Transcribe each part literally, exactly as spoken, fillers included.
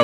go.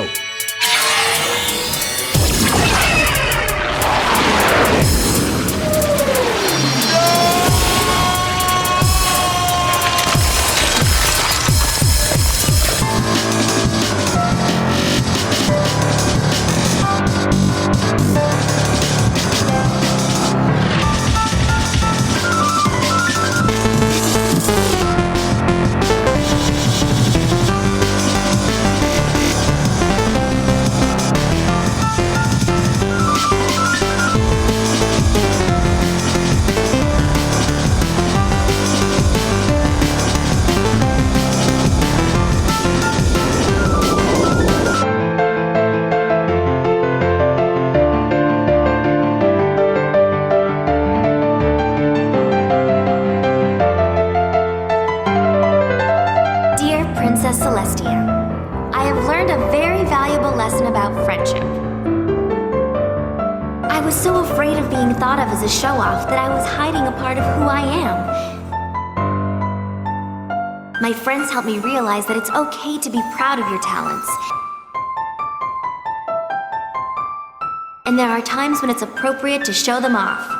Princess Celestia, I have learned a very valuable lesson about friendship. I was so afraid of being thought of as a show-off that I was hiding a part of who I am. My friends helped me realize that it's okay to be proud of your talents. And there are times when it's appropriate to show them off.